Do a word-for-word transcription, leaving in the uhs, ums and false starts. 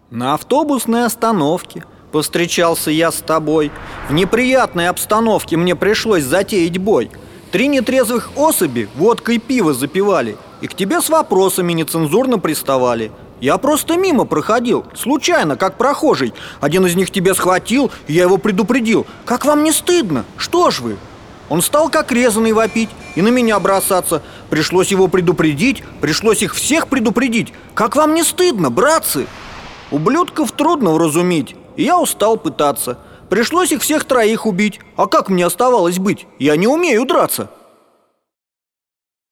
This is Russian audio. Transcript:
На автобусной остановке повстречался я с тобой. В неприятной обстановке мне пришлось затеять бой. Три нетрезвых особи водкой пиво запивали и к тебе с вопросами нецензурно приставали. Я просто мимо проходил, случайно, как прохожий. Один из них тебя схватил, и я его предупредил. Как вам не стыдно? Что ж вы? Он стал как резаный вопить и на меня бросаться. Пришлось его предупредить, пришлось их всех предупредить. Как вам не стыдно, братцы? Ублюдков трудно вразумить, и я устал пытаться. Пришлось их всех троих убить. А как мне оставалось быть? Я не умею драться.